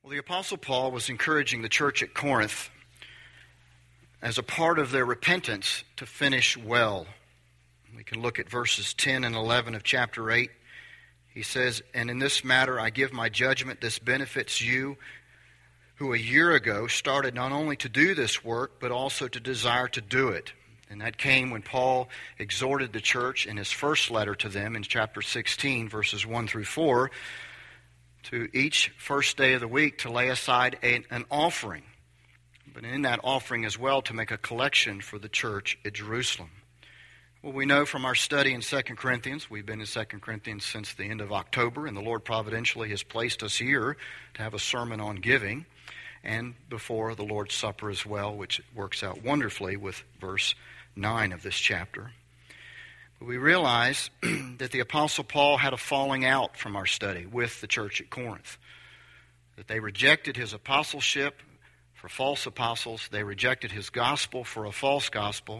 Well, the Apostle Paul was encouraging the church at Corinth as a part of their repentance to finish well. We can look at verses 10 and 11 of chapter 8. He says, "And in this matter I give my judgment, this benefits you, who a year ago started not only to do this work, but also to desire to do it." And that came when Paul exhorted the church in his first letter to them in chapter 16, verses 1 through 4, to each first day of the week to lay aside an offering, but in that offering as well to make a collection for the church at Jerusalem. Well, we know from our study in 2 Corinthians, we've been in 2 Corinthians since the end of October, and the Lord providentially has placed us here to have a sermon on giving, and before the Lord's Supper as well, which works out wonderfully with verse 9 of this chapter. But we realize that the Apostle Paul had a falling out from our study with the church at Corinth. That they rejected his apostleship for false apostles. They rejected his gospel for a false gospel.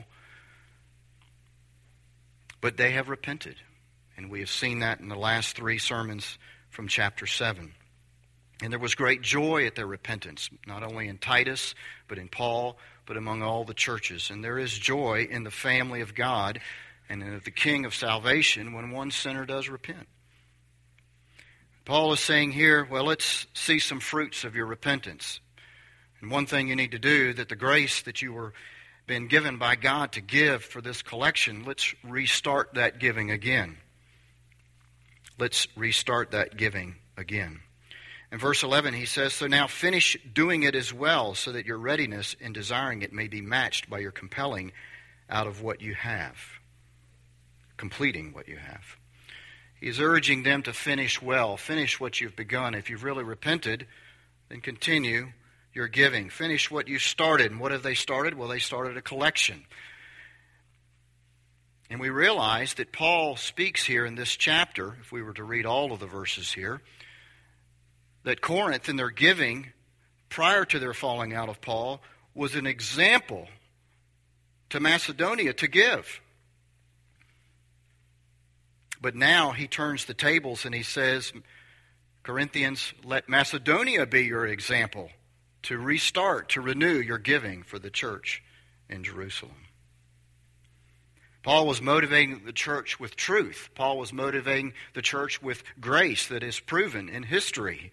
But they have repented. And we have seen that in the last 3 sermons from chapter 7. And there was great joy at their repentance, not only in Titus, but in Paul, but among all the churches. And there is joy in the family of God and of the King of salvation when one sinner does repent. Paul is saying here, well, let's see some fruits of your repentance. And one thing you need to do, that the grace that you were been given by God to give for this collection, let's restart that giving again. Let's restart that giving again. In verse 11 he says, "So now finish doing it as well, so that your readiness in desiring it may be matched by your compelling out of what you have." Completing what you have. He's urging them to finish well. Finish what you've begun. If you've really repented, then continue your giving. Finish what you started. And what have they started? Well, they started a collection. And we realize that Paul speaks here in this chapter, if we were to read all of the verses here, that Corinth in their giving, prior to their falling out of Paul, was an example to Macedonia to give. But now he turns the tables and he says, Corinthians, let Macedonia be your example to restart, to renew your giving for the church in Jerusalem. Paul was motivating the church with truth. Paul was motivating the church with grace that is proven in history.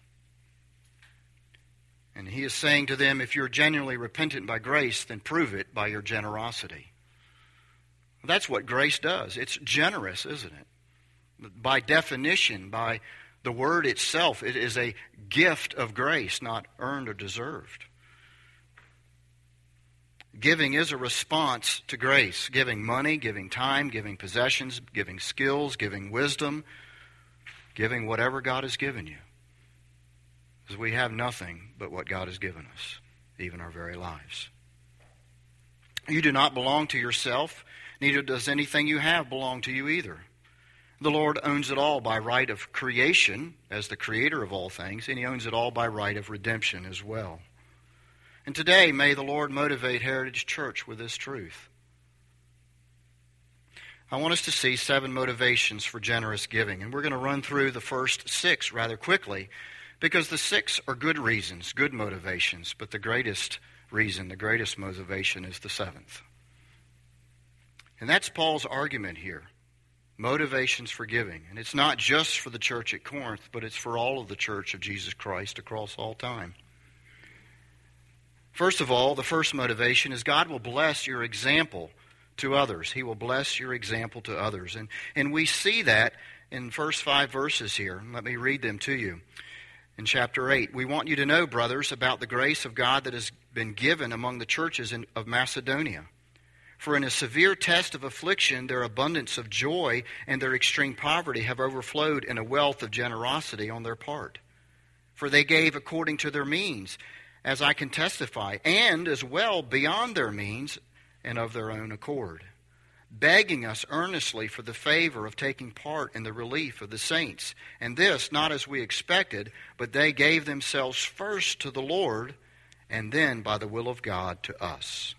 And he is saying to them, if you're genuinely repentant by grace, then prove it by your generosity. That's what grace does. It's generous, isn't it? By definition, by the word itself, it is a gift of grace, not earned or deserved. Giving is a response to grace. Giving money, giving time, giving possessions, giving skills, giving wisdom, giving whatever God has given you. Because we have nothing but what God has given us, even our very lives. You do not belong to yourself. Neither does anything you have belong to you either. The Lord owns it all by right of creation, as the creator of all things, and He owns it all by right of redemption as well. And today, may the Lord motivate Heritage Church with this truth. I want us to see 7 motivations for generous giving, and we're going to run through the first 6 rather quickly, because the 6 are good reasons, good motivations, but the greatest reason, the greatest motivation is the 7th. And that's Paul's argument here. Motivations for giving. And it's not just for the church at Corinth, but it's for all of the church of Jesus Christ across all time. First of all, the first motivation is God will bless your example to others. He will bless your example to others. And we see that in the first 5 verses here. Let me read them to you. In chapter 8, we want you to know, brothers, about the grace of God that has been given among the churches of Macedonia. For in a severe test of affliction, their abundance of joy and their extreme poverty have overflowed in a wealth of generosity on their part. For they gave according to their means, as I can testify, and as well beyond their means and of their own accord, begging us earnestly for the favor of taking part in the relief of the saints. And this, not as we expected, but they gave themselves first to the Lord, and then by the will of God to us.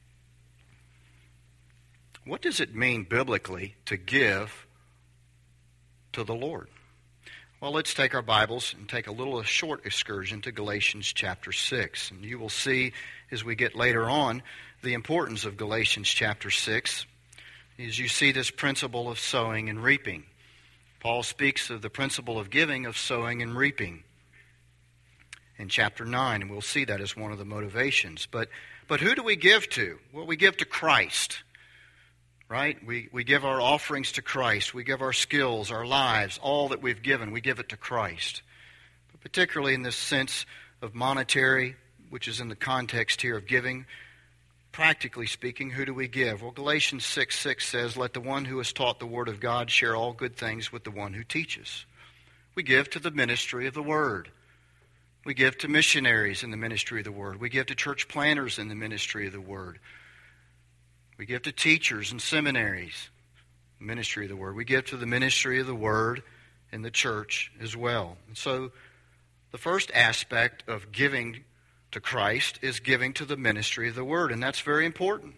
What does it mean biblically to give to the Lord? Well, let's take our Bibles and take a short excursion to Galatians chapter 6. And you will see as we get later on the importance of Galatians chapter 6 as you see this principle of sowing and reaping. Paul speaks of the principle of giving, of sowing and reaping in chapter 9, and we'll see that as one of the motivations. But who do we give to? Well, we give to Christ. Right? We give our offerings to Christ. We give our skills, our lives, all that we've given. We give it to Christ. But particularly in this sense of monetary, which is in the context here of giving, practically speaking, who do we give? Well, Galatians 6:6 says, "Let the one who has taught the word of God share all good things with the one who teaches." We give to the ministry of the word. We give to missionaries in the ministry of the word. We give to church planters in the ministry of the word. We give to teachers and seminaries, ministry of the Word. We give to the ministry of the Word in the church as well. And so the first aspect of giving to Christ is giving to the ministry of the Word, and that's very important.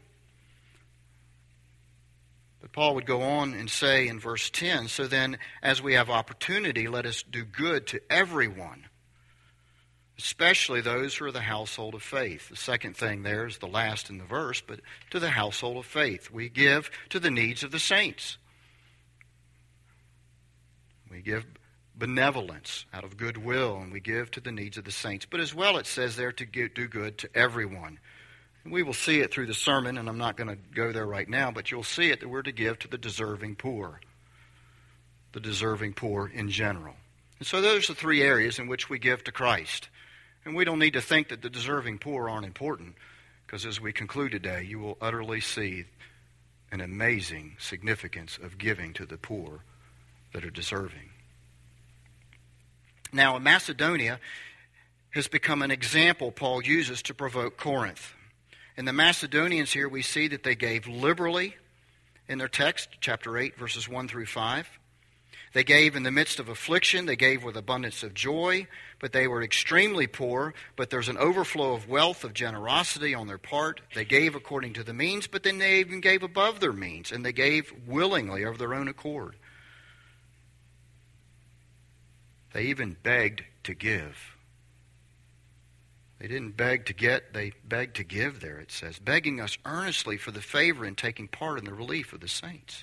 But Paul would go on and say in verse 10, "So then, as we have opportunity, let us do good to everyone, especially those who are the household of faith." The second thing there is the last in the verse, but to the household of faith. We give to the needs of the saints. We give benevolence out of goodwill, and we give to the needs of the saints. But as well, it says there to do good to everyone. And we will see it through the sermon, and I'm not going to go there right now, but you'll see it that we're to give to the deserving poor. The deserving poor in general. And so those are three areas in which we give to Christ. And we don't need to think that the deserving poor aren't important, because as we conclude today, you will utterly see an amazing significance of giving to the poor that are deserving. Now, Macedonia has become an example Paul uses to provoke Corinth. In the Macedonians here, we see that they gave liberally in their text, chapter 8, verses 1 through 5. They gave in the midst of affliction. They gave with abundance of joy, but they were extremely poor. But there's an overflow of wealth, of generosity on their part. They gave according to the means, but then they even gave above their means, and they gave willingly of their own accord. They even begged to give. They didn't beg to get, they begged to give there, it says, begging us earnestly for the favor and taking part in the relief of the saints.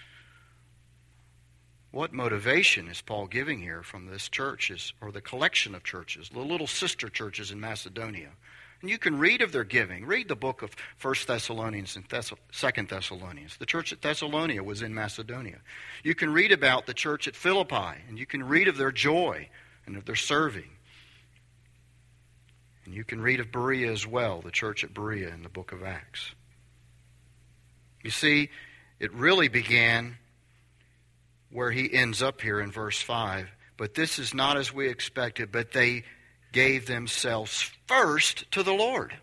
What motivation is Paul giving here from this church, or the collection of churches, the little sister churches in Macedonia? And you can read of their giving. Read the book of 1 Thessalonians and 2 Thessalonians. The church at Thessalonica was in Macedonia. You can read about the church at Philippi, and you can read of their joy and of their serving. And you can read of Berea as well, the church at Berea in the book of Acts. You see, it really began where he ends up here in verse 5. But this is not as we expected, but they gave themselves first to the Lord.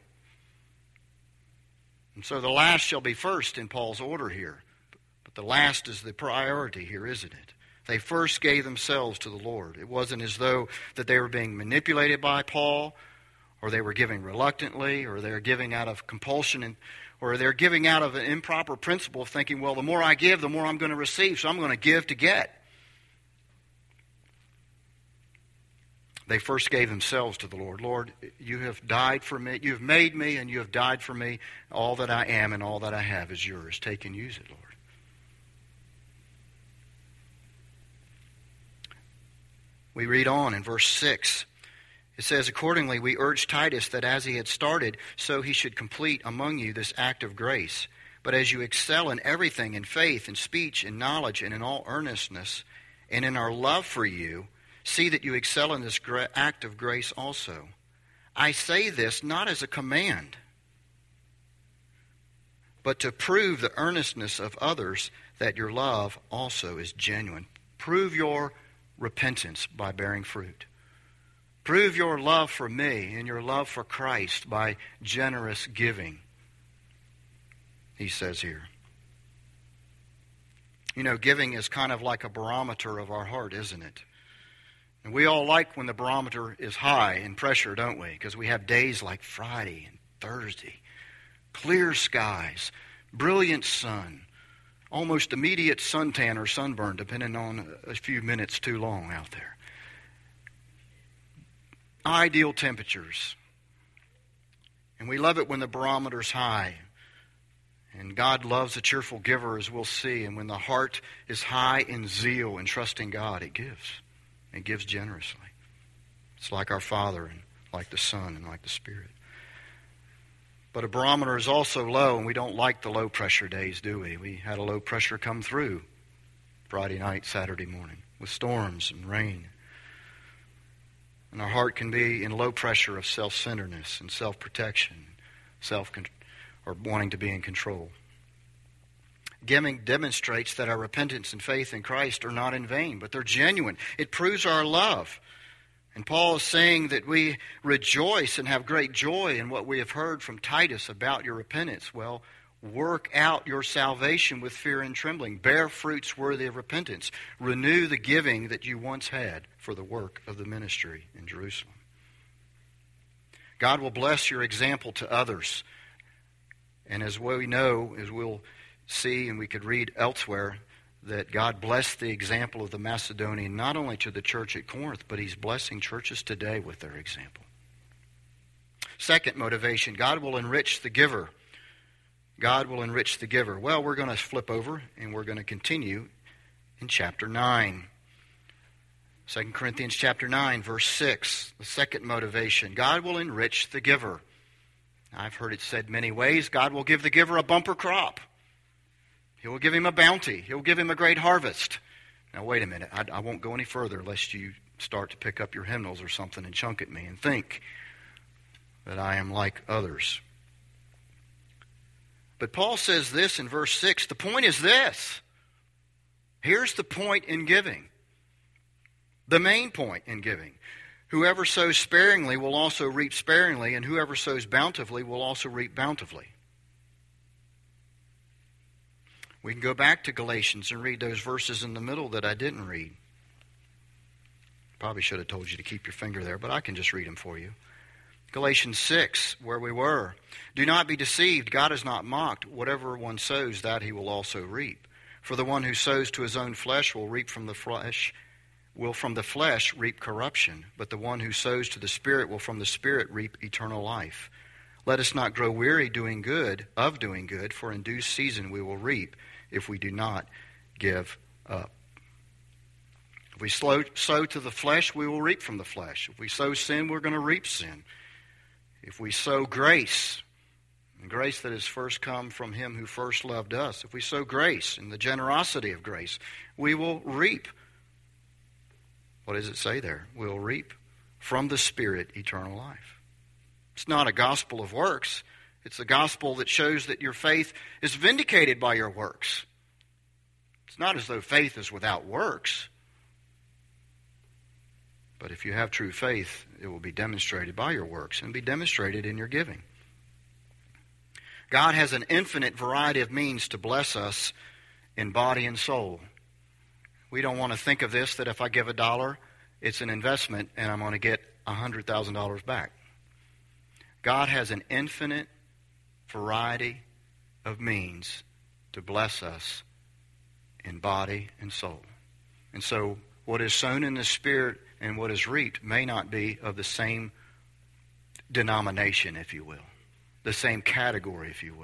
And so the last shall be first in Paul's order here. But the last is the priority here, isn't it? They first gave themselves to the Lord. It wasn't as though that they were being manipulated by Paul, or they were giving reluctantly, or they were giving out of compulsion, or they're giving out of an improper principle of thinking, well, the more I give, the more I'm going to receive, so I'm going to give to get. They first gave themselves to the Lord. Lord, you have died for me. You have made me, and you have died for me. All that I am and all that I have is yours. Take and use it, Lord. We read on in verse 6. It says, accordingly, we urge Titus that as he had started, so he should complete among you this act of grace. But as you excel in everything, in faith, in speech, in knowledge, and in all earnestness, and in our love for you, see that you excel in this act of grace also. I say this not as a command, but to prove the earnestness of others that your love also is genuine. Prove your repentance by bearing fruit. Prove your love for me and your love for Christ by generous giving, he says here. You know, giving is kind of like a barometer of our heart, isn't it? And we all like when the barometer is high in pressure, don't we? Because we have days like Friday and Thursday. Clear skies, brilliant sun, almost immediate suntan or sunburn, depending on a few minutes too long out there. ideal temperatures. And we love it when the barometer's high. And God loves a cheerful giver, as we'll see. And when the heart is high in zeal and trusting God, it gives. It gives generously. It's like our Father and like the Son and like the Spirit. But a barometer is also low, and we don't like the low-pressure days, do we? We had a low pressure come through Friday night, Saturday morning, with storms and rain. And our heart can be in low pressure of self-centeredness and self-protection, or wanting to be in control. Giving demonstrates that our repentance and faith in Christ are not in vain, but they're genuine. It proves our love. And Paul is saying that we rejoice and have great joy in what we have heard from Titus about your repentance. Well, work out your salvation with fear and trembling. Bear fruits worthy of repentance. Renew the giving that you once had for the work of the ministry in Jerusalem. God will bless your example to others. And as we know, as we'll see and we could read elsewhere, that God blessed the example of the Macedonian not only to the church at Corinth, but He's blessing churches today with their example. Second motivation, God will enrich the giver. God will enrich the giver. Well, we're going to flip over and we're going to continue in chapter 9. 2 Corinthians chapter 9, verse 6. The second motivation, God will enrich the giver. I've heard it said many ways. God will give the giver a bumper crop. He will give him a bounty. He'll give him a great harvest. Now, wait a minute. I won't go any further lest you start to pick up your hymnals or something and chunk at me and think that I am like others. But Paul says this in verse 6. The point is this. Here's the point in giving. The main point in giving. Whoever sows sparingly will also reap sparingly, and whoever sows bountifully will also reap bountifully. We can go back to Galatians and read those verses in the middle that I didn't read. Probably should have told you to keep your finger there, but I can just read them for you. Galatians 6, where we were. Do not be deceived. God is not mocked. Whatever one sows, that he will also reap. For the one who sows to his own flesh will from the flesh reap corruption. But the one who sows to the Spirit will from the Spirit reap eternal life. Let us not grow weary of doing good, for in due season we will reap if we do not give up. If we sow to the flesh, we will reap from the flesh. If we sow sin, we're going to reap sin. If we sow grace, and grace that has first come from Him who first loved us, if we sow grace and the generosity of grace, we will reap. What does it say there? We'll reap from the Spirit eternal life. It's not a gospel of works. It's a gospel that shows that your faith is vindicated by your works. It's not as though faith is without works. But if you have true faith, it will be demonstrated by your works and be demonstrated in your giving. God has an infinite variety of means to bless us in body and soul. We don't want to think of this that if I give $1, it's an investment and I'm going to get $100,000 back. God has an infinite variety of means to bless us in body and soul. And so what is sown in the Spirit and what is reaped may not be of the same denomination, if you will, the same category, if you will.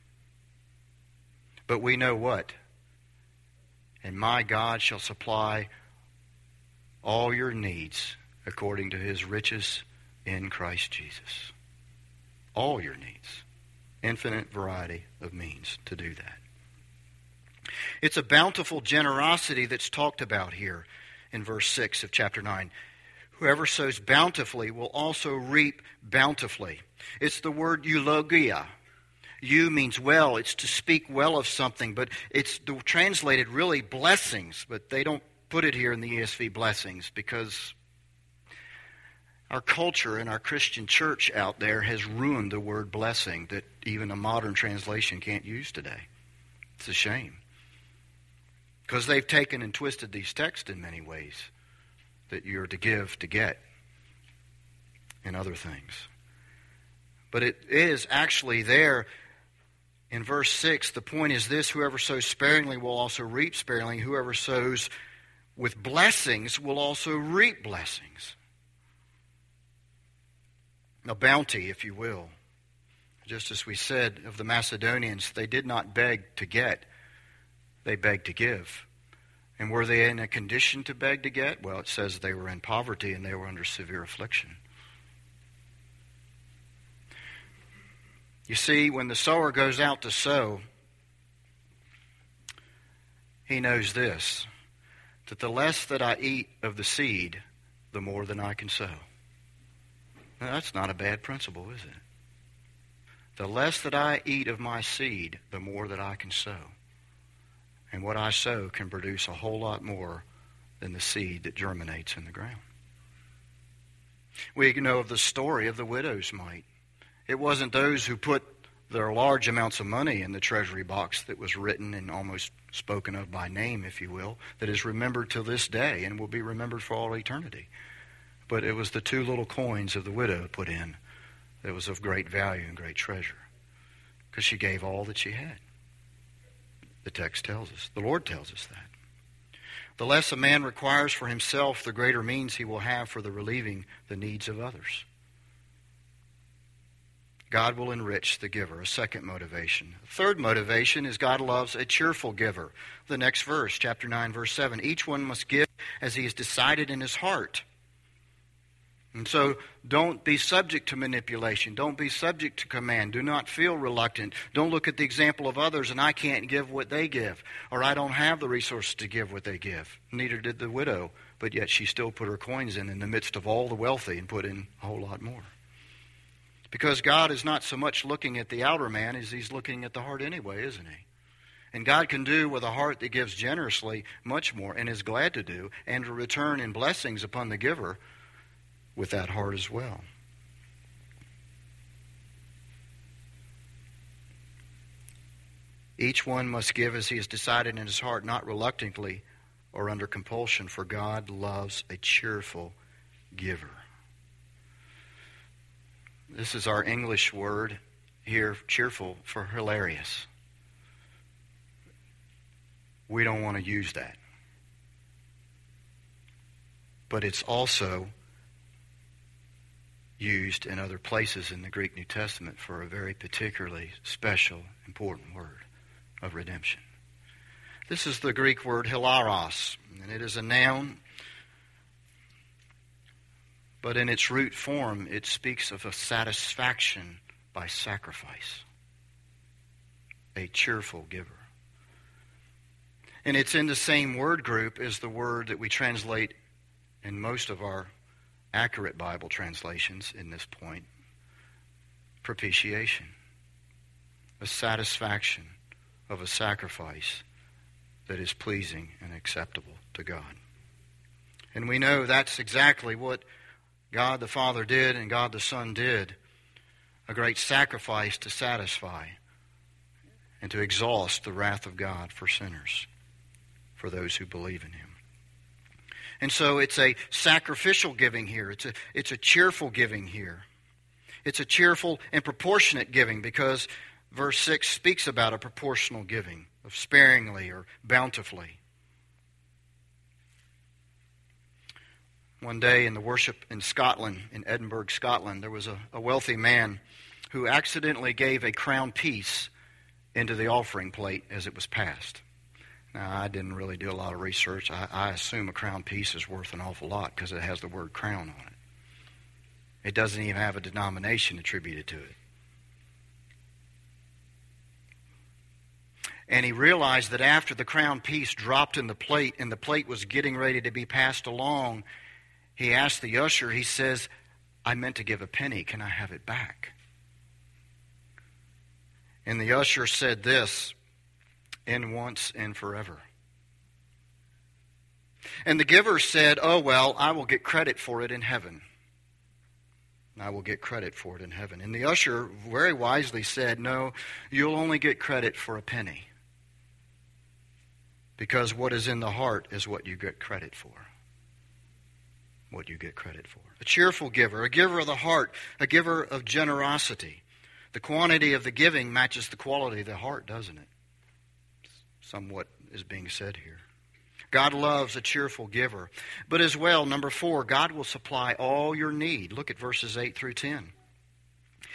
But we know what? And my God shall supply all your needs according to His riches in Christ Jesus. All your needs. Infinite variety of means to do that. It's a bountiful generosity that's talked about here in verse 6 of chapter 9. Whoever sows bountifully will also reap bountifully. It's the word eulogia. Eu means well. It's to speak well of something, but it's translated really blessings, but they don't put it here in the ESV blessings because our culture and our Christian church out there has ruined the word blessing that even a modern translation can't use today. It's a shame. Because they've taken and twisted these texts in many ways. That you're to give to get. And other things. But it is actually there in verse 6. The point is this: whoever sows sparingly will also reap sparingly. Whoever sows with blessings will also reap blessings. a bounty, if you will. Just as we said of the Macedonians, they did not beg to get, they begged to give. And were they in a condition to beg to get? Well, it says they were in poverty and they were under severe affliction. You see, when the sower goes out to sow, he knows this, that the less that I eat of the seed, the more than I can sow. Now, that's not a bad principle, is it? The less that I eat of my seed, the more that I can sow. And what I sow can produce a whole lot more than the seed that germinates in the ground. We know of the story of the widow's mite. It wasn't those who put their large amounts of money in the treasury box that was written and almost spoken of by name, if you will, that is remembered to this day and will be remembered for all eternity. But it was the 2 little coins of the widow put in that was of great value and great treasure, because she gave all that she had. The text tells us, the Lord tells us that. The less a man requires for himself, the greater means he will have for the relieving the needs of others. God will enrich the giver, a second motivation. A third motivation is God loves a cheerful giver. The next verse, chapter 9, verse 7, each one must give as he has decided in his heart. And so don't be subject to manipulation. Don't be subject to command. Do not feel reluctant. Don't look at the example of others and I can't give what they give, or I don't have the resources to give what they give. Neither did the widow, but yet she still put her coins in the midst of all the wealthy and put in a whole lot more. Because God is not so much looking at the outer man as he's looking at the heart anyway, isn't he? And God can do with a heart that gives generously much more and is glad to do, and to return in blessings upon the giver with that heart as well. Each one must give as he has decided in his heart, not reluctantly or under compulsion, for God loves a cheerful giver. This is our English word here, cheerful, for hilarious. We don't want to use that. But it's also used in other places in the Greek New Testament for a very particularly special, important word of redemption. This is the Greek word hilaros, and it is a noun, but in its root form it speaks of a satisfaction by sacrifice, a cheerful giver. And it's in the same word group as the word that we translate in most of our accurate Bible translations in this point, propitiation, a satisfaction of a sacrifice that is pleasing and acceptable to God. And we know that's exactly what God the Father did and God the Son did, a great sacrifice to satisfy and to exhaust the wrath of God for sinners, for those who believe in Him. And so it's a sacrificial giving here. It's a cheerful giving here. It's a cheerful and proportionate giving, because verse 6 speaks about a proportional giving, of sparingly or bountifully. One day in the worship in Scotland, in Edinburgh, Scotland, there was a wealthy man who accidentally gave a crown piece into the offering plate as it was passed. Now, I didn't really do a lot of research. I assume a crown piece is worth an awful lot because it has the word crown on it. It doesn't even have a denomination attributed to it. And he realized that after the crown piece dropped in the plate and the plate was getting ready to be passed along, he asked the usher, he says, "I meant to give a penny. Can I have it back?" And the usher said this, "In once and forever." And the giver said, "Oh, well, I will get credit for it in heaven. I will get credit for it in heaven." And the usher very wisely said, "No, you'll only get credit for a penny. Because what is in the heart is what you get credit for. What you get credit for." A cheerful giver, a giver of the heart, a giver of generosity. The quantity of the giving matches the quality of the heart, doesn't it? Somewhat is being said here. God loves a cheerful giver. But as well, number 4, God will supply all your need. Look at verses 8 through 10.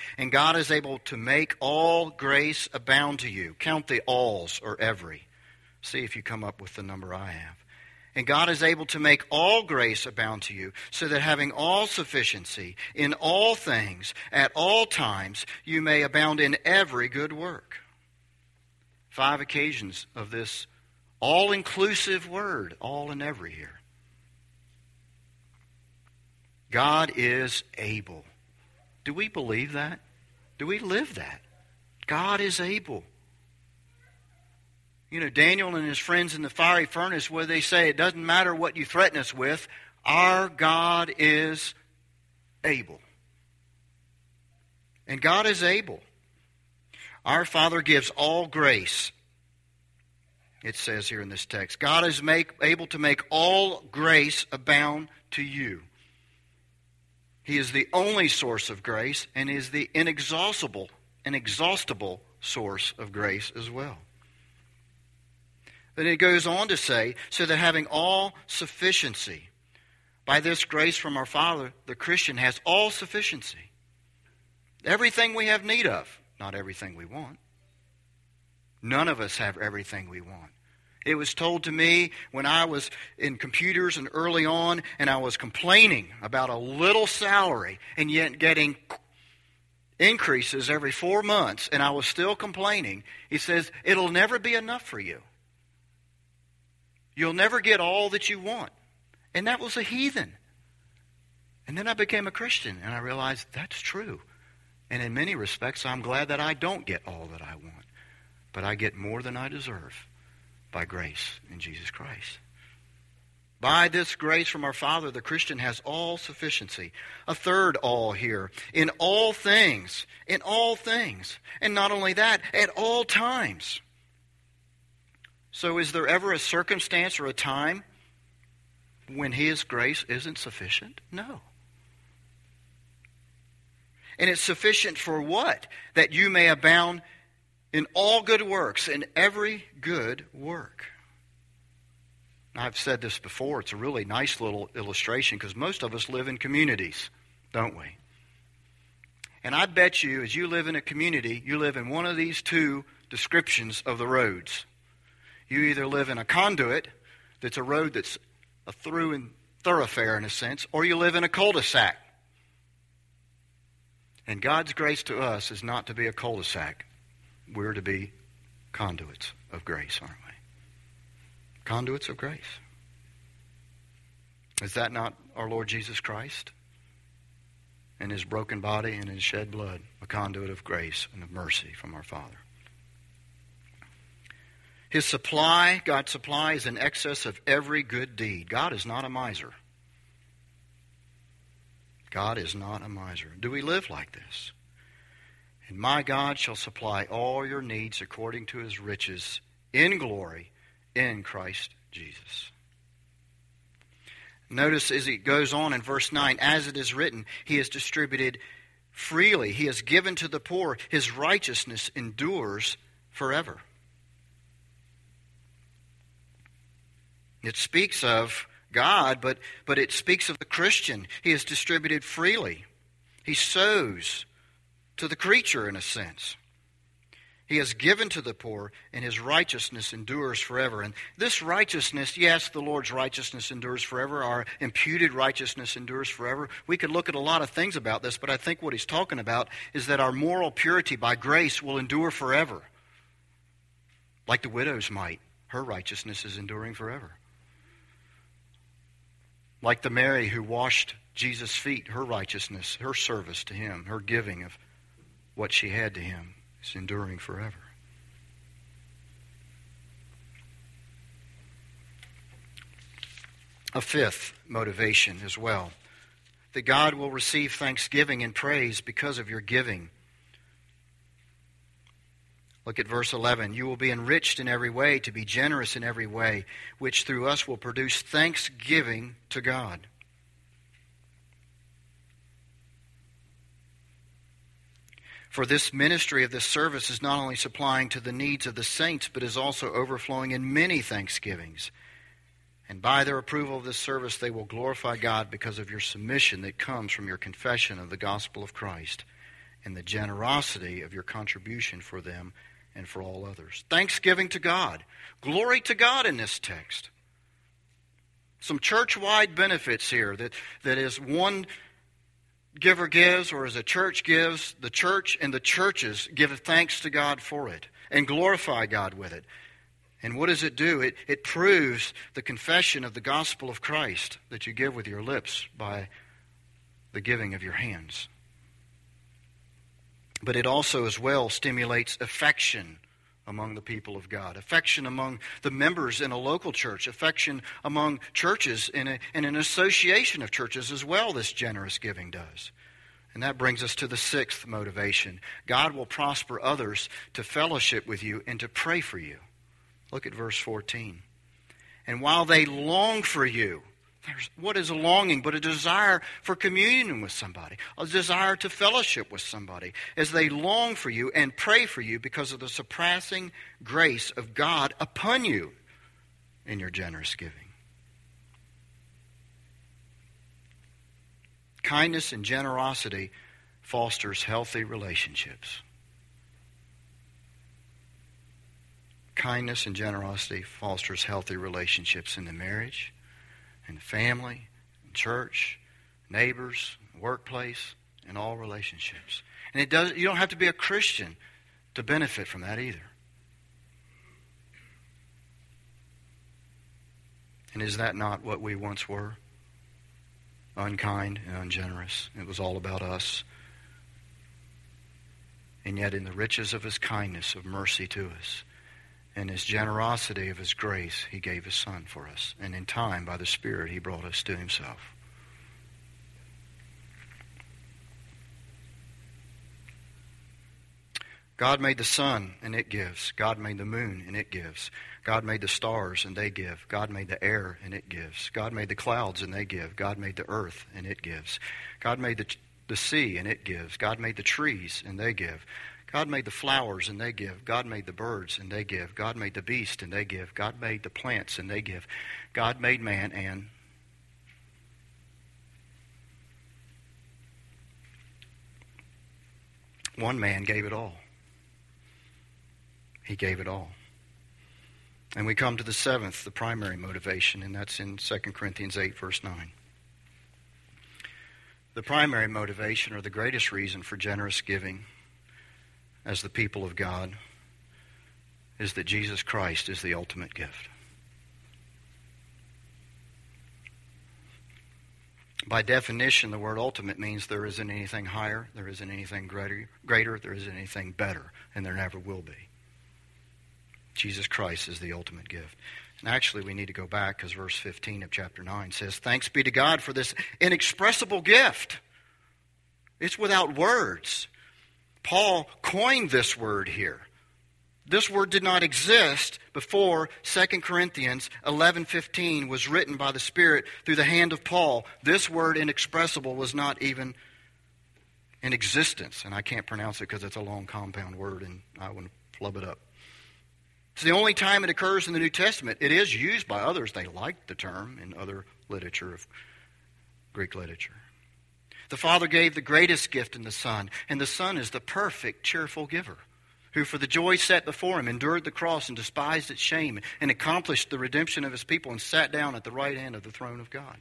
And God is able to make all grace abound to you. Count the alls or every. See if you come up with the number I have. And God is able to make all grace abound to you, so that having all sufficiency in all things at all times, you may abound in every good work. 5 occasions of this all-inclusive word, all and every here. God is able. Do we believe that? Do we live that? God is able. You know, Daniel and his friends in the fiery furnace, where they say, it doesn't matter what you threaten us with, our God is able. And God is able. Our Father gives all grace. It says here in this text, God is able to make all grace abound to you. He is the only source of grace and is the inexhaustible source of grace as well. But it goes on to say, so that having all sufficiency, by this grace from our Father, the Christian has all sufficiency. Everything we have need of, not everything we want. None of us have everything we want. It was told to me when I was in computers and early on, and I was complaining about a little salary and yet getting increases every 4 months, and I was still complaining. He says, it'll never be enough for you. You'll never get all that you want. And that was a heathen. And then I became a Christian, and I realized that's true. And in many respects, I'm glad that I don't get all that I want. But I get more than I deserve by grace in Jesus Christ. By this grace from our Father, the Christian has all sufficiency. A third all here. In all things. In all things. And not only that, at all times. So is there ever a circumstance or a time when His grace isn't sufficient? No. And it's sufficient for what? That you may abound in all good works, in every good work. I've said this before. It's a really nice little illustration because most of us live in communities, don't we? And I bet you, as you live in a community, you live in one of these two descriptions of the roads. You either live in a conduit that's a road that's a through and thoroughfare in a sense, or you live in a cul-de-sac. And God's grace to us is not to be a cul-de-sac. We're to be conduits of grace, aren't we? Conduits of grace. Is that not our Lord Jesus Christ? And His broken body and His shed blood, a conduit of grace and of mercy from our Father. His supply, God's supply, is in excess of every good deed. God is not a miser. God is not a miser. Do we live like this? And my God shall supply all your needs according to His riches in glory in Christ Jesus. Notice as it goes on in verse 9, as it is written, He has distributed freely. He has given to the poor. His righteousness endures forever. It speaks of God, but it speaks of the Christian. He has distributed freely. He sows to the creature in a sense. He has given to the poor, and His righteousness endures forever. And this righteousness, yes, the Lord's righteousness endures forever. Our imputed righteousness endures forever. We could look at a lot of things about this, but I think what He's talking about is that our moral purity by grace will endure forever. Like the widow's mite, her righteousness is enduring forever. Like the Mary who washed Jesus' feet, her righteousness, her service to Him, her giving of what she had to Him is enduring forever. A fifth motivation as well, that God will receive thanksgiving and praise because of your giving. Look at verse 11. You will be enriched in every way, to be generous in every way, which through us will produce thanksgiving to God. For this ministry of this service is not only supplying to the needs of the saints, but is also overflowing in many thanksgivings. And by their approval of this service, they will glorify God because of your submission that comes from your confession of the gospel of Christ and the generosity of your contribution for them and for all others. Thanksgiving to God. Glory to God in this text. Some church-wide benefits here that as one giver gives or as a church gives, the church and the churches give thanks to God for it and glorify God with it. And what does it do? It proves the confession of the gospel of Christ that you give with your lips by the giving of your hands. But it also as well stimulates affection among the people of God, affection among the members in a local church, affection among churches in an association of churches as well, this generous giving does. And that brings us to the sixth motivation. God will prosper others to fellowship with you and to pray for you. Look at verse 14. And while they long for you, what is a longing but a desire for communion with somebody, a desire to fellowship with somebody, as they long for you and pray for you because of the surpassing grace of God upon you in your generous giving. Kindness and generosity fosters healthy relationships. Kindness and generosity fosters healthy relationships in the marriage, in the family, in church, neighbors, workplace, in all relationships. And you don't have to be a Christian to benefit from that either. And is that not what we once were? Unkind and ungenerous. It was all about us. And yet in the riches of His kindness, of mercy to us, and His generosity of His grace, He gave His Son for us. And in time, by the Spirit, He brought us to Himself. God made the sun, and it gives. God made the moon, and it gives. God made the stars, and they give. God made the air, and it gives. God made the clouds, and they give. God made the earth, and it gives. God made the sea, and it gives. God made the trees, and they give. God made the flowers, and they give. God made the birds, and they give. God made the beast, and they give. God made the plants, and they give. God made man, and one man gave it all. He gave it all. And we come to the seventh, the primary motivation, and that's in 2 Corinthians 8, verse 9. The primary motivation, or the greatest reason for generous giving as the people of God, is that Jesus Christ is the ultimate gift. By definition, the word ultimate means there isn't anything higher, there isn't anything greater, there isn't anything better, and there never will be. Jesus Christ is the ultimate gift. And actually, we need to go back because verse 15 of chapter 9 says, "Thanks be to God for this inexpressible gift." It's without words. Paul coined this word here. This word did not exist before 2 Corinthians 11:15 was written by the Spirit through the hand of Paul. This word inexpressible was not even in existence. And I can't pronounce it because it's a long compound word and I want to flub it up. It's the only time it occurs in the New Testament. It is used by others. They like the term in other literature of Greek literature. The Father gave the greatest gift in the Son, and the Son is the perfect, cheerful giver, who for the joy set before Him endured the cross and despised its shame and accomplished the redemption of His people and sat down at the right hand of the throne of God.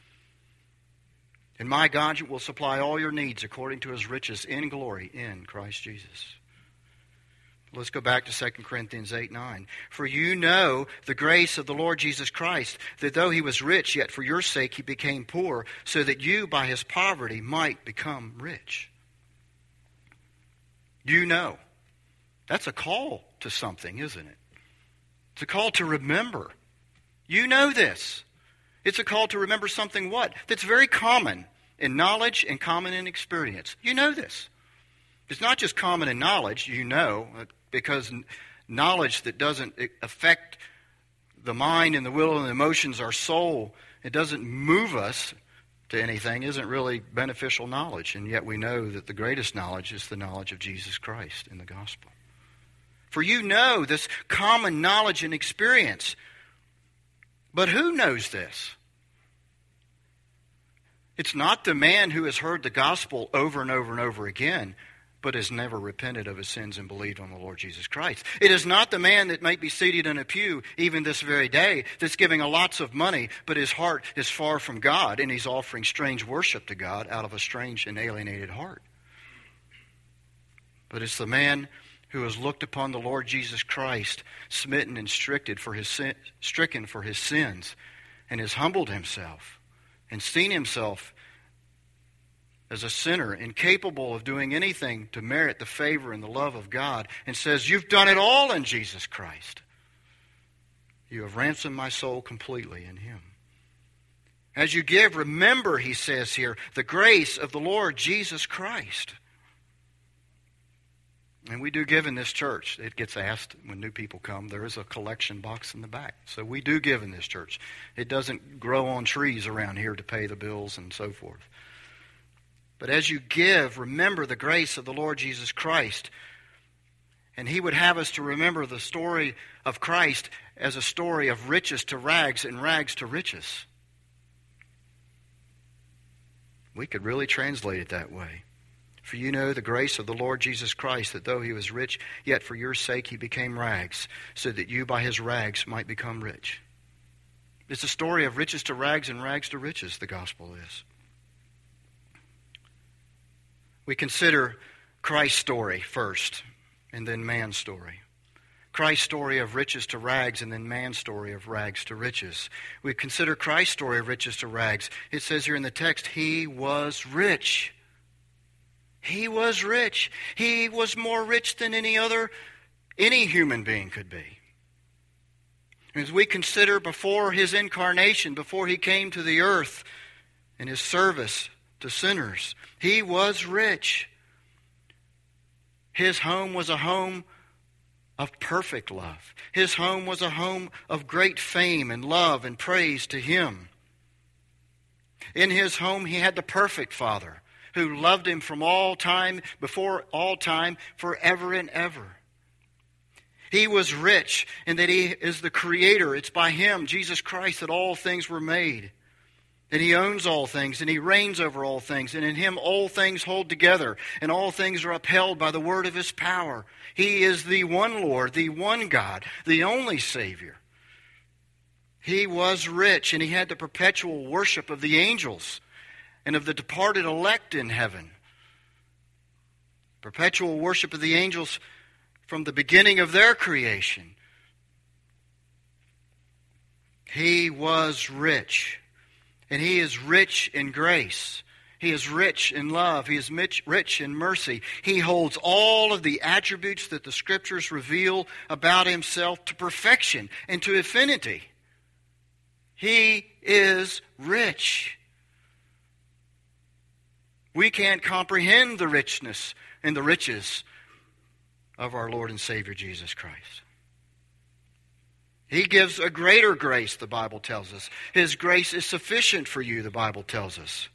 And my God will supply all your needs according to His riches in glory in Christ Jesus. Let's go back to 2 Corinthians 8:9. "For you know the grace of the Lord Jesus Christ, that though He was rich, yet for your sake He became poor, so that you by His poverty might become rich." You know. That's a call to something, isn't it? It's a call to remember. You know this. It's a call to remember something what? That's very common in knowledge and common in experience. You know this. It's not just common in knowledge, you know, because knowledge that doesn't affect the mind and the will and the emotions, our soul, it doesn't move us to anything, isn't really beneficial knowledge. And yet we know that the greatest knowledge is the knowledge of Jesus Christ in the gospel. For you know this common knowledge and experience. But who knows this? It's not the man who has heard the gospel over and over and over again, but has never repented of his sins and believed on the Lord Jesus Christ. It is not the man that might be seated in a pew even this very day that's giving lots of money, but his heart is far from God, and he's offering strange worship to God out of a strange and alienated heart. But it's the man who has looked upon the Lord Jesus Christ, smitten and stricken for his sins, and has humbled himself and seen himself as a sinner, incapable of doing anything to merit the favor and the love of God, and says, "You've done it all in Jesus Christ. You have ransomed my soul completely in him." As you give, remember, he says here, the grace of the Lord Jesus Christ. And we do give in this church. It gets asked when new people come. There is a collection box in the back. So we do give in this church. It doesn't grow on trees around here to pay the bills and so forth. But as you give, remember the grace of the Lord Jesus Christ. And he would have us to remember the story of Christ as a story of riches to rags and rags to riches. We could really translate it that way. For you know the grace of the Lord Jesus Christ, that though he was rich, yet for your sake he became rags, so that you by his rags might become rich. It's a story of riches to rags and rags to riches, the gospel is. We consider Christ's story first, and then man's story. Christ's story of riches to rags, and then man's story of rags to riches. We consider Christ's story of riches to rags. It says here in the text, he was rich. He was rich. He was more rich than any human being could be. As we consider before his incarnation, before he came to the earth in his service to sinners, he was rich. His home was a home of perfect love. His home was a home of great fame and love and praise to him. In his home he had the perfect Father who loved him from all time, before all time, forever and ever. He was rich in that he is the creator. It's by him, Jesus Christ, that all things were made. And he owns all things, and he reigns over all things. And in him all things hold together, and all things are upheld by the word of his power. He is the one Lord, the one God, the only Savior. He was rich, and he had the perpetual worship of the angels and of the departed elect in heaven. Perpetual worship of the angels from the beginning of their creation. He was rich. And he is rich in grace. He is rich in love. He is rich in mercy. He holds all of the attributes that the Scriptures reveal about himself to perfection and to infinity. He is rich. We can't comprehend the richness and the riches of our Lord and Savior Jesus Christ. He gives a greater grace, the Bible tells us. His grace is sufficient for you, the Bible tells us.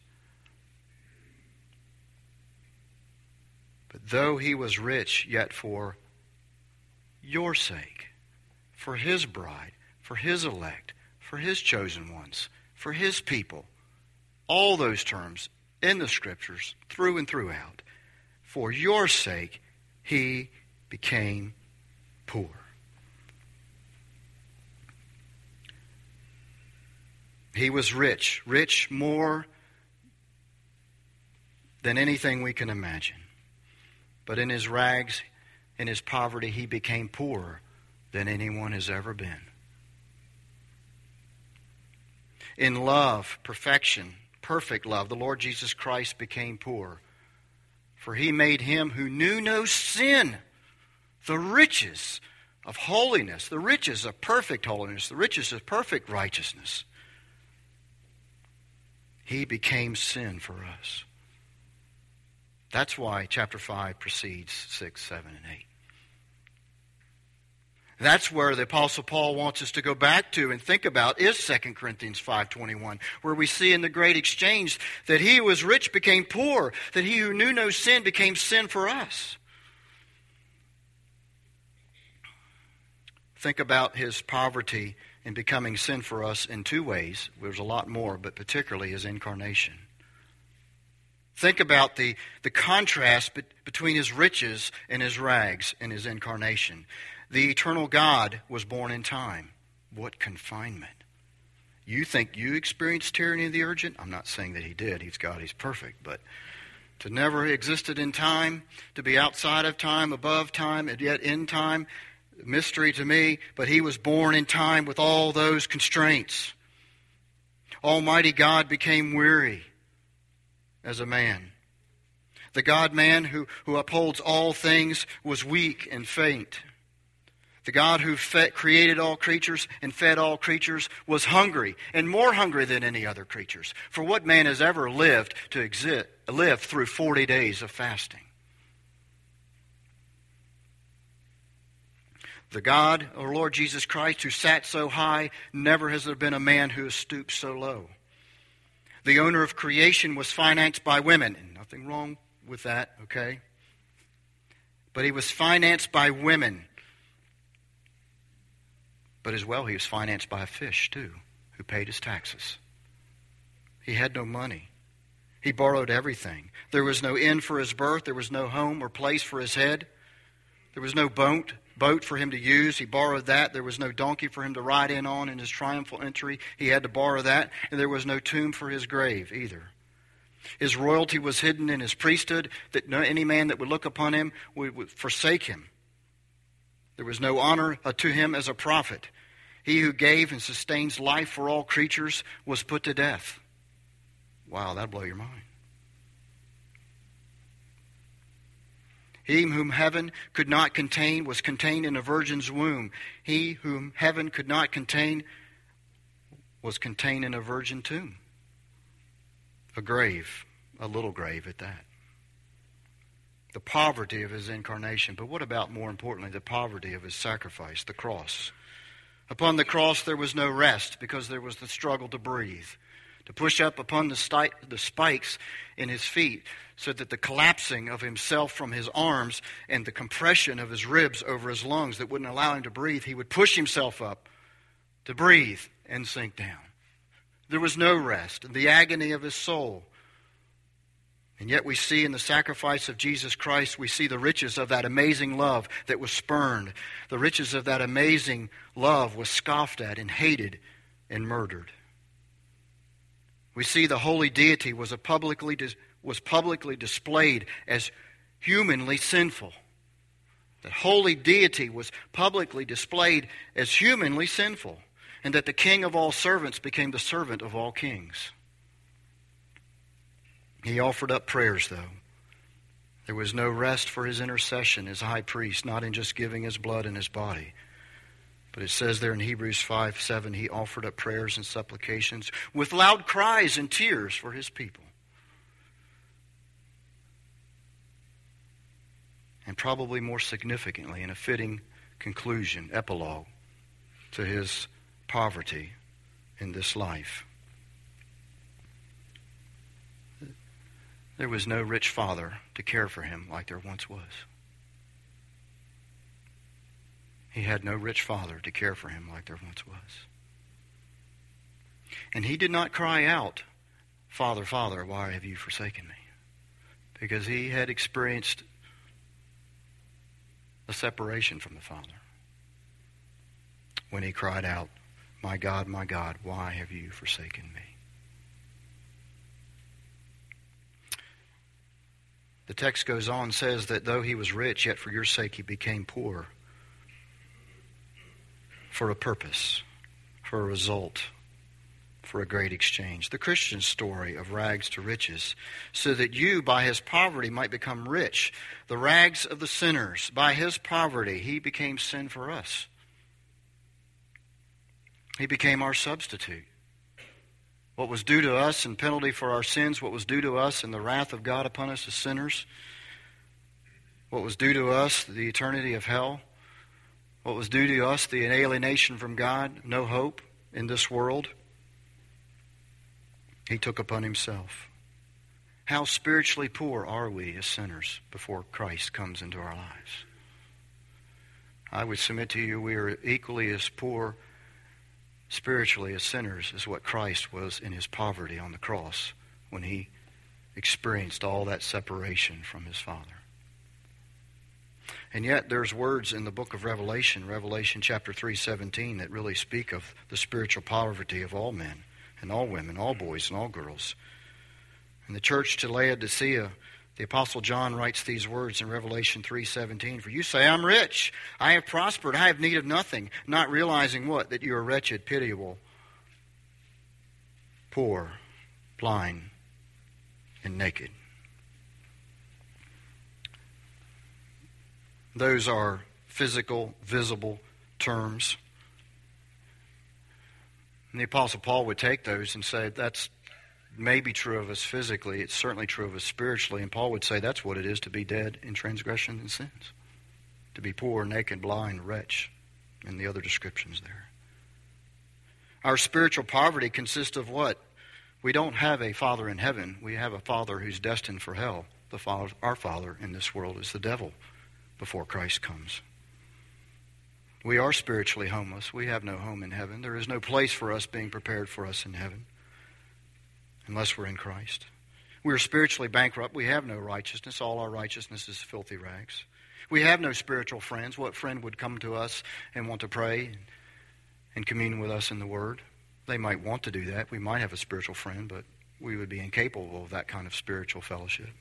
But though he was rich, yet for your sake, for his bride, for his elect, for his chosen ones, for his people, all those terms in the Scriptures, through and throughout, for your sake, he became poor. He was rich, rich more than anything we can imagine. But in his rags, in his poverty, he became poorer than anyone has ever been. In love, perfection, perfect love, the Lord Jesus Christ became poor. For he made him who knew no sin the riches of holiness, the riches of perfect holiness, the riches of perfect righteousness. He became sin for us. That's why chapter 5 precedes 6, 7, and 8. That's where the Apostle Paul wants us to go back to and think about is 2 Corinthians 5:21, where we see in the great exchange that he who was rich became poor, that he who knew no sin became sin for us. Think about his poverty and becoming sin for us in two ways. There's a lot more, but particularly his incarnation. Think about the contrast between his riches and his rags in his incarnation. The eternal God was born in time. What confinement. You think you experienced tyranny of the urgent? I'm not saying that he did. He's God, he's perfect. But to never existed in time, to be outside of time, above time, and yet in time, mystery to me. But he was born in time with all those constraints. Almighty God became weary as a man. The God-man who upholds all things was weak and faint. The God who created all creatures and fed all creatures was hungry, and more hungry than any other creatures. For what man has ever lived through 40 days of fasting? The God, our Lord Jesus Christ, who sat so high, never has there been a man who has stooped so low. The owner of creation was financed by women. And nothing wrong with that, okay? But he was financed by women. But as well, he was financed by a fish, too, who paid his taxes. He had no money. He borrowed everything. There was no inn for his birth. There was no home or place for his head. There was no boat for him to use. He borrowed that. There was no donkey for him to ride in on in his triumphal entry. He had to borrow that. And there was no tomb for his grave either. His royalty was hidden in his priesthood, that any man that would look upon him would forsake him. There was no honor to him as a prophet. He who gave and sustains life for all creatures was put to death. Wow, that'll blow your mind. He whom heaven could not contain was contained in a virgin's womb. He whom heaven could not contain was contained in a virgin tomb. A grave, a little grave at that. The poverty of his incarnation. But what about, more importantly, the poverty of his sacrifice, the cross? Upon the cross there was no rest because there was the struggle to breathe. To push up upon the spikes in his feet so that the collapsing of himself from his arms and the compression of his ribs over his lungs that wouldn't allow him to breathe, he would push himself up to breathe and sink down. There was no rest in the agony of his soul. And yet we see in the sacrifice of Jesus Christ, we see the riches of that amazing love that was spurned. The riches of that amazing love was scoffed at and hated and murdered. We see the holy deity was publicly displayed as humanly sinful. The holy deity was publicly displayed as humanly sinful. And that the king of all servants became the servant of all kings. He offered up prayers, though. There was no rest for his intercession as high priest, not in just giving his blood and his body. But it says there in Hebrews 5:7, he offered up prayers and supplications with loud cries and tears for his people. And probably more significantly, in a fitting conclusion, epilogue to his poverty in this life. There was no rich father to care for him like there once was. He had no rich father to care for him like there once was. And he did not cry out, "Father, Father, why have you forsaken me?" Because he had experienced a separation from the Father. When he cried out, my God, why have you forsaken me?" The text goes on and says that though he was rich, yet for your sake he became poor. For a purpose, for a result, for a great exchange. The Christian story of rags to riches, so that you by his poverty might become rich. The rags of the sinners, by his poverty, he became sin for us. He became our substitute. What was due to us in penalty for our sins, what was due to us in the wrath of God upon us as sinners, what was due to us, the eternity of hell, what was due to us, the alienation from God, no hope in this world, he took upon himself. How spiritually poor are we as sinners before Christ comes into our lives? I would submit to you we are equally as poor spiritually as sinners is what Christ was in his poverty on the cross when he experienced all that separation from his Father. And yet there's words in the book of Revelation, Revelation chapter 3:17, that really speak of the spiritual poverty of all men and all women, all boys and all girls. In the church to Laodicea, the Apostle John writes these words in Revelation 3:17, "For you say, I'm rich, I have prospered, I have need of nothing, not realizing what? That you are wretched, pitiable, poor, blind, and naked." Those are physical, visible terms. And the Apostle Paul would take those and say, that's maybe true of us physically, it's certainly true of us spiritually. And Paul would say that's what it is to be dead in transgression and sins. To be poor, naked, blind, wretch, and the other descriptions there. Our spiritual poverty consists of what? We don't have a Father in heaven. We have a Father who's destined for hell. Our Father in this world is the devil before Christ comes. We are spiritually homeless. We have no home in heaven. There is no place for us being prepared for us in heaven unless we're in Christ. We are spiritually bankrupt. We have no righteousness. All our righteousness is filthy rags. We have no spiritual friends. What friend would come to us and want to pray and commune with us in the Word? They might want to do that. We might have a spiritual friend, but we would be incapable of that kind of spiritual fellowship.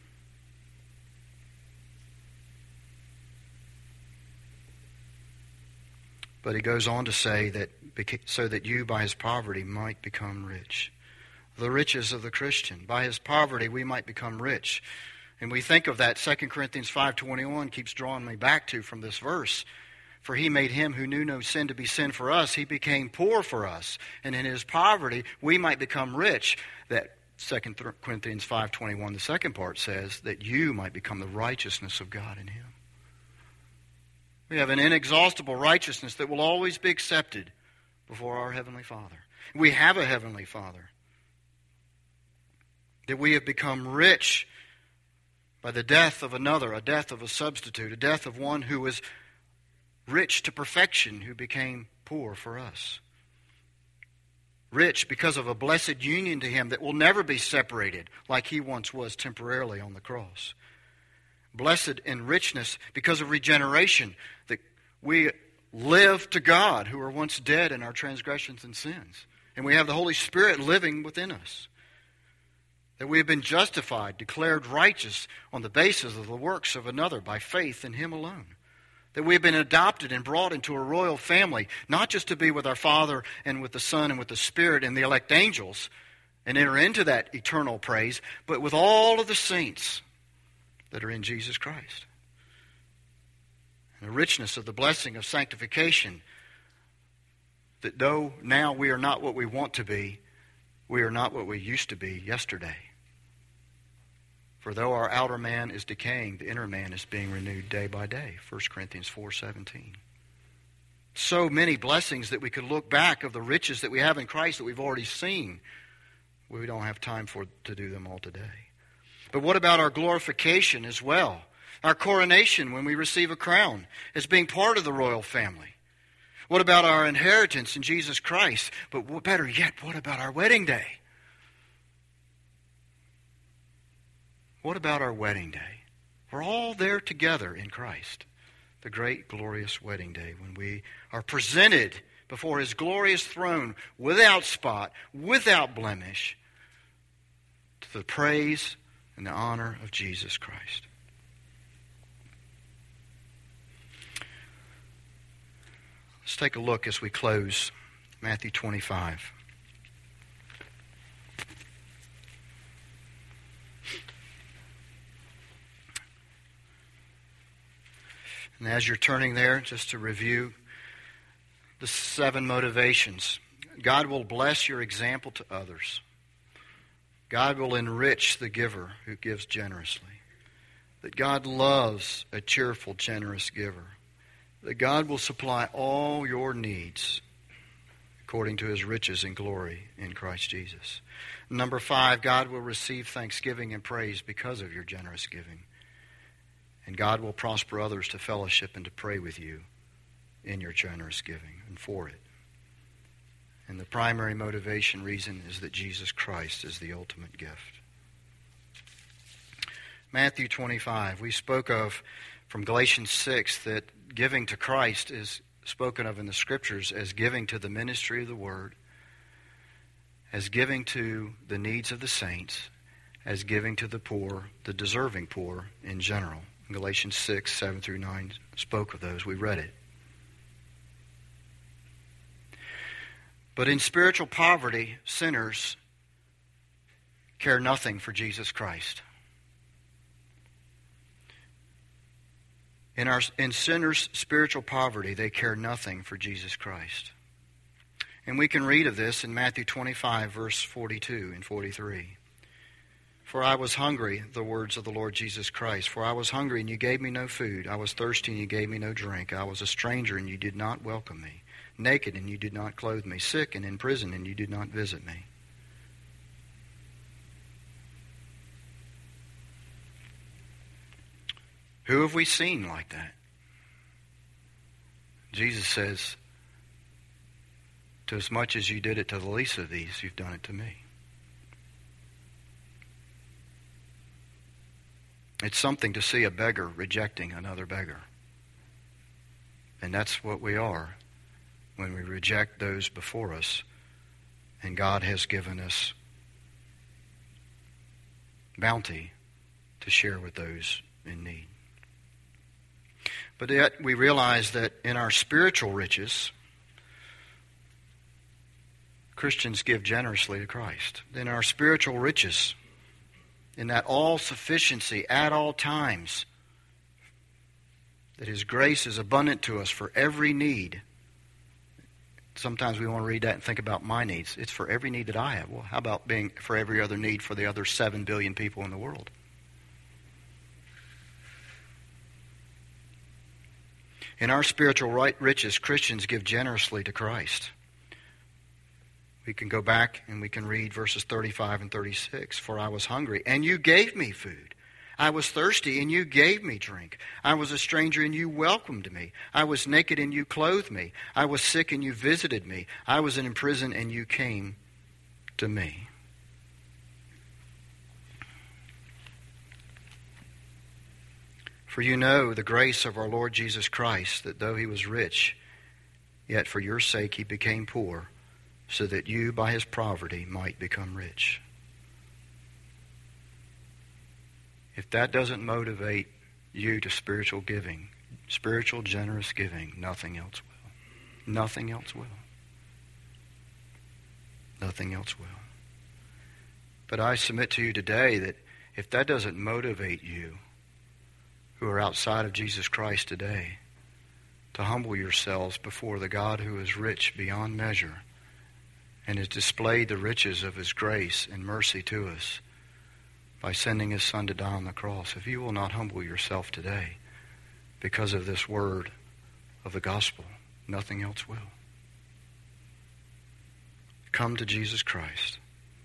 But he goes on to say that so that you by his poverty might become rich. The riches of the Christian. By his poverty we might become rich. And we think of that, 2 Corinthians 5:21 keeps drawing me back to from this verse. For he made him who knew no sin to be sin for us. He became poor for us. And in his poverty we might become rich. That 2 Corinthians 5:21, the second part says that you might become the righteousness of God in him. We have an inexhaustible righteousness that will always be accepted before our Heavenly Father. We have a Heavenly Father. That we have become rich by the death of another, a death of a substitute, a death of one who was rich to perfection, who became poor for us. Rich because of a blessed union to him that will never be separated like he once was temporarily on the cross. Blessed in richness because of regeneration, that we live to God who were once dead in our transgressions and sins. And we have the Holy Spirit living within us. That we have been justified, declared righteous on the basis of the works of another by faith in him alone. That we have been adopted and brought into a royal family, not just to be with our Father and with the Son and with the Spirit and the elect angels and enter into that eternal praise, but with all of the saints that are in Jesus Christ. And the richness of the blessing of sanctification, that though now we are not what we want to be, we are not what we used to be yesterday. For though our outer man is decaying, the inner man is being renewed day by day. 1 Corinthians 4:17. So many blessings that we could look back of the riches that we have in Christ that we've already seen. We don't have time to do them all today. But what about our glorification as well? Our coronation when we receive a crown as being part of the royal family. What about our inheritance in Jesus Christ? But better yet, what about our wedding day? What about our wedding day? We're all there together in Christ. The great glorious wedding day when we are presented before his glorious throne without spot, without blemish, to the praise and the honor of Jesus Christ. Let's take a look as we close Matthew 25. And as you're turning there, just to review the 7 motivations. God will bless your example to others. God will enrich the giver who gives generously. That God loves a cheerful, generous giver. That God will supply all your needs according to his riches and glory in Christ Jesus. Number 5, God will receive thanksgiving and praise because of your generous giving. And God will prosper others to fellowship and to pray with you in your generous giving and for it. And the primary motivation reason is that Jesus Christ is the ultimate gift. Matthew 25. We spoke of from Galatians 6 that giving to Christ is spoken of in the Scriptures as giving to the ministry of the Word, as giving to the needs of the saints, as giving to the poor, the deserving poor in general. Galatians 6, 7 through 9 spoke of those. We read it. But in spiritual poverty, sinners care nothing for Jesus Christ. In sinners' spiritual poverty, they care nothing for Jesus Christ. And we can read of this in Matthew 25, verse 42 and 43. For I was hungry, the words of the Lord Jesus Christ. For I was hungry, and you gave me no food. I was thirsty, and you gave me no drink. I was a stranger, and you did not welcome me. Naked, and you did not clothe me. Sick and in prison, and you did not visit me. Who have we seen like that? Jesus says, to as much as you did it to the least of these, you've done it to me. It's something to see a beggar rejecting another beggar. And that's what we are when we reject those before us. And God has given us bounty to share with those in need. But yet we realize that in our spiritual riches, Christians give generously to Christ. In our spiritual riches, in that all-sufficiency at all times, that His grace is abundant to us for every need. Sometimes we want to read that and think about my needs. It's for every need that I have. Well, how about being for every other need for the other 7 billion people in the world? In our spiritual riches, Christians give generously to Christ. We can go back and we can read verses 35 and 36. For I was hungry, and you gave me food. I was thirsty, and you gave me drink. I was a stranger, and you welcomed me. I was naked, and you clothed me. I was sick, and you visited me. I was in prison, and you came to me. For you know the grace of our Lord Jesus Christ, that though He was rich, yet for your sake He became poor, so that you by His poverty might become rich. If that doesn't motivate you to spiritual giving, spiritual generous giving, nothing else will. Nothing else will. Nothing else will. But I submit to you today that if that doesn't motivate you, who are outside of Jesus Christ today, to humble yourselves before the God who is rich beyond measure and has displayed the riches of His grace and mercy to us by sending His Son to die on the cross, if you will not humble yourself today because of this word of the gospel, nothing else will. Come to Jesus Christ,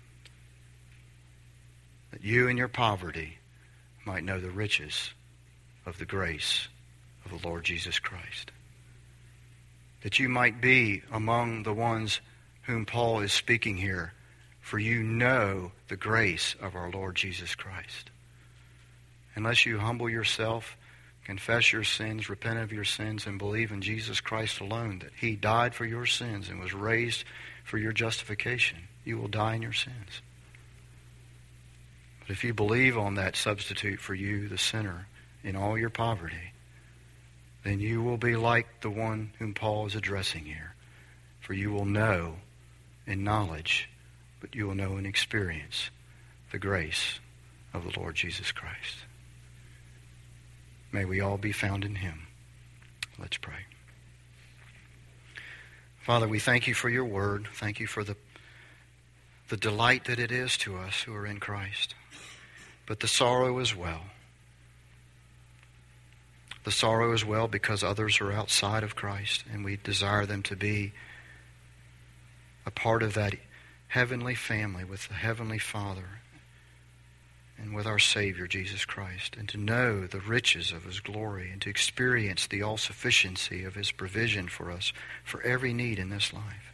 that you in your poverty might know the riches of the grace of the Lord Jesus Christ. That you might be among the ones whom Paul is speaking here, for you know the grace of our Lord Jesus Christ. Unless you humble yourself, confess your sins, repent of your sins, and believe in Jesus Christ alone, that He died for your sins and was raised for your justification, you will die in your sins. But if you believe on that substitute for you, the sinner, in all your poverty, then you will be like the one whom Paul is addressing here. For you will know in knowledge, but you will know in experience the grace of the Lord Jesus Christ. May we all be found in Him. Let's pray. Father, we thank You for Your word. Thank You for the delight that it is to us who are in Christ, but the sorrow as well. The sorrow as well because others are outside of Christ, and we desire them to be a part of that heavenly family with the Heavenly Father and with our Savior, Jesus Christ, and to know the riches of His glory and to experience the all-sufficiency of His provision for us for every need in this life.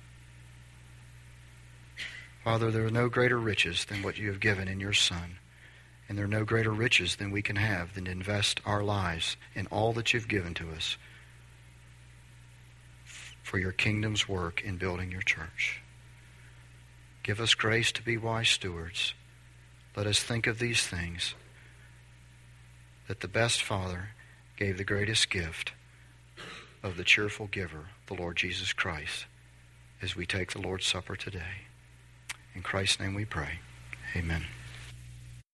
Father, there are no greater riches than what You have given in Your Son, And there are no greater riches than we can have than to invest our lives in all that you've given to us for your kingdom's work in building your church. Give us grace to be wise stewards. Let us think of these things, that the best Father gave the greatest gift of the cheerful giver, the Lord Jesus Christ, as we take the Lord's Supper today. In Christ's name we pray. Amen.